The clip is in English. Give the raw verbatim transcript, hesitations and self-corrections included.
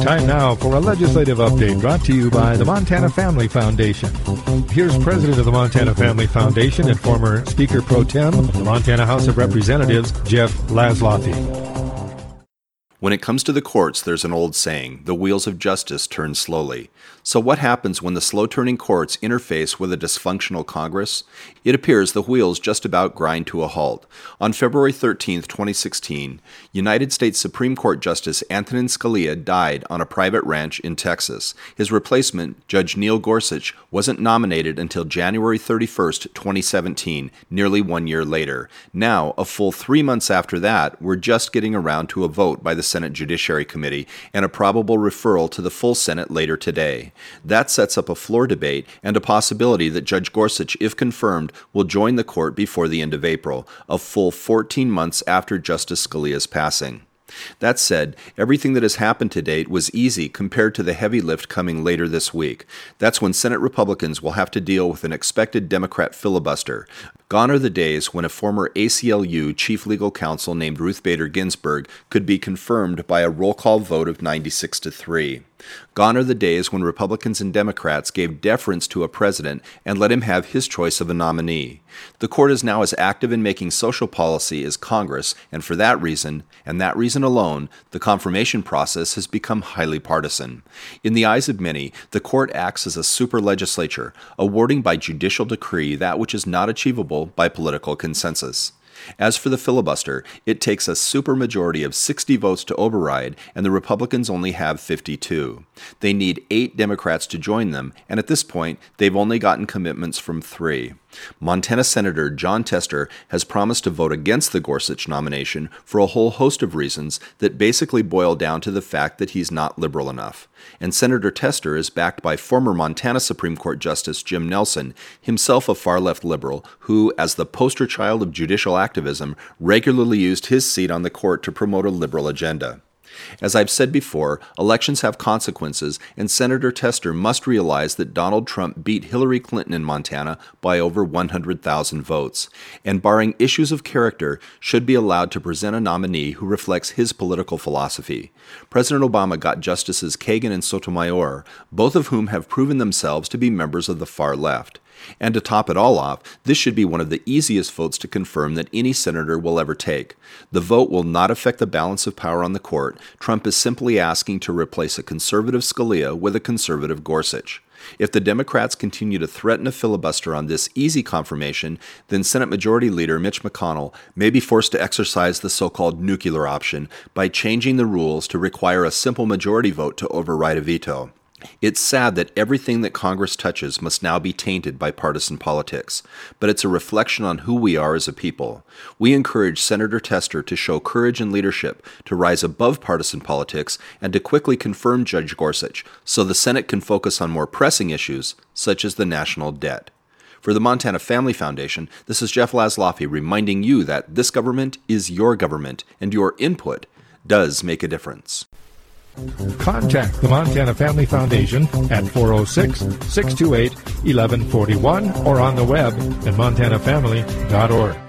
Time now for a legislative update brought to you by the Montana Family Foundation. Here's President of the Montana Family Foundation and former Speaker Pro Tem of the Montana House of Representatives, Jeff Laszloffy. When it comes to the courts, there's an old saying, the wheels of justice turn slowly. So what happens when the slow-turning courts interface with a dysfunctional Congress? It appears the wheels just about grind to a halt. On February thirteenth, twenty sixteen, United States Supreme Court Justice Antonin Scalia died on a private ranch in Texas. His replacement, Judge Neil Gorsuch, wasn't nominated until January thirty-first, twenty seventeen, nearly one year later. Now, a full three months after that, we're just getting around to a vote by the Senate Judiciary Committee and a probable referral to the full Senate later today. That sets up a floor debate and a possibility that Judge Gorsuch, if confirmed, will join the court before the end of April, a full fourteen months after Justice Scalia's passing. That said, everything that has happened to date was easy compared to the heavy lift coming later this week. That's when Senate Republicans will have to deal with an expected Democrat filibuster. Gone are the days when a former A C L U chief legal counsel named Ruth Bader Ginsburg could be confirmed by a roll call vote of ninety-six to three. Gone are the days when Republicans and Democrats gave deference to a president and let him have his choice of a nominee. The court is now as active in making social policy as Congress, and for that reason, and that reason alone, the confirmation process has become highly partisan. In the eyes of many, the court acts as a super legislature, awarding by judicial decree that which is not achievable by political consensus. As for the filibuster, it takes a supermajority of sixty votes to override, and the Republicans only have fifty-two. They need eight Democrats to join them, and at this point, they've only gotten commitments from three. Montana Senator Jon Tester has promised to vote against the Gorsuch nomination for a whole host of reasons that basically boil down to the fact that he's not liberal enough. And Senator Tester is backed by former Montana Supreme Court Justice Jim Nelson, himself a far-left liberal, who, as the poster child of judicial activism, regularly used his seat on the court to promote a liberal agenda. As I've said before, elections have consequences, and Senator Tester must realize that Donald Trump beat Hillary Clinton in Montana by over one hundred thousand votes, and barring issues of character, should be allowed to present a nominee who reflects his political philosophy. President Obama got Justices Kagan and Sotomayor, both of whom have proven themselves to be members of the far left. And to top it all off, this should be one of the easiest votes to confirm that any senator will ever take. The vote will not affect the balance of power on the court. Trump is simply asking to replace a conservative Scalia with a conservative Gorsuch. If the Democrats continue to threaten a filibuster on this easy confirmation, then Senate Majority Leader Mitch McConnell may be forced to exercise the so-called nuclear option by changing the rules to require a simple majority vote to override a veto. It's sad that everything that Congress touches must now be tainted by partisan politics, but it's a reflection on who we are as a people. We encourage Senator Tester to show courage and leadership, to rise above partisan politics, and to quickly confirm Judge Gorsuch, so the Senate can focus on more pressing issues, such as the national debt. For the Montana Family Foundation, this is Jeff Laszloffy reminding you that this government is your government, and your input does make a difference. Contact the Montana Family Foundation at four oh six, six two eight, one one four one or on the web at montana family dot org.